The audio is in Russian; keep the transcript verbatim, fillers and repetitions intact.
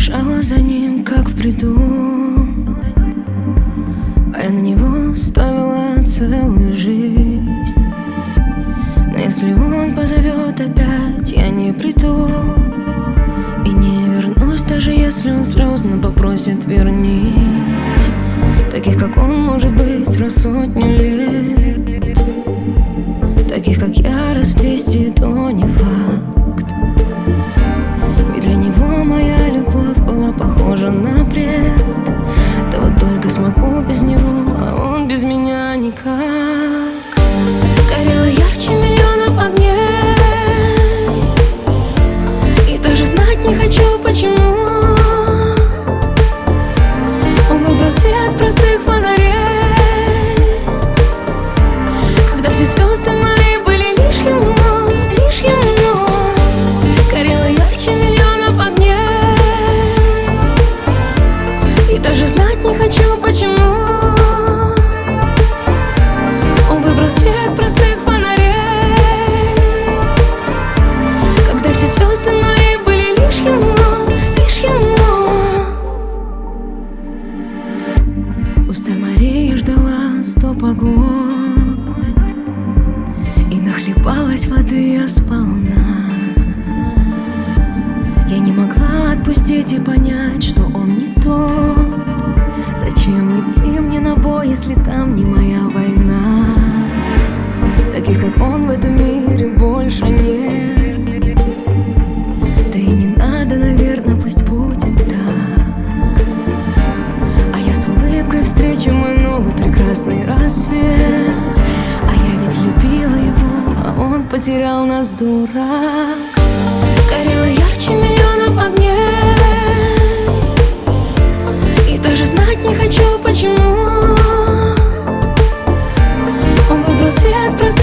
Бежала за ним, как в бреду, а я на него ставила целую жизнь. Но если он позовет опять, я не приду и не вернусь, даже если он слезно попросит вернись. Таких, как он, может быть, раз сотню лет. Таких, как я, раз в двести, то не факт. Ведь для него моя любовь была похожа на бред. Да вот только смогу без него, а он без меня никак. Горела ярче миллионов огней, и даже знать не хочу, почему. Он выбрал свет простых фонарей, когда все звезды мои были лишь ему, лишь ему. Горела ярче миллионов огней, и даже знать не хочу, почему. Он выбрал свет простых фонарей, когда все звезды мои были лишь ему, лишь ему. Устья Мария ждала сто погод, и нахлебалась воды я сполна. Я не могла отпустить и понять, что он не тот. Зачем идти мне на бой, если там не моя война? Таких, как он, в этом мире больше нет. Да и не надо, наверное, пусть будет так. А я с улыбкой встречу мой новый прекрасный рассвет. А я ведь любила его, а он потерял нас, дурак. Горела ярче миллионов огней, и даже знать не хочу, почему. Он выбрал свет просто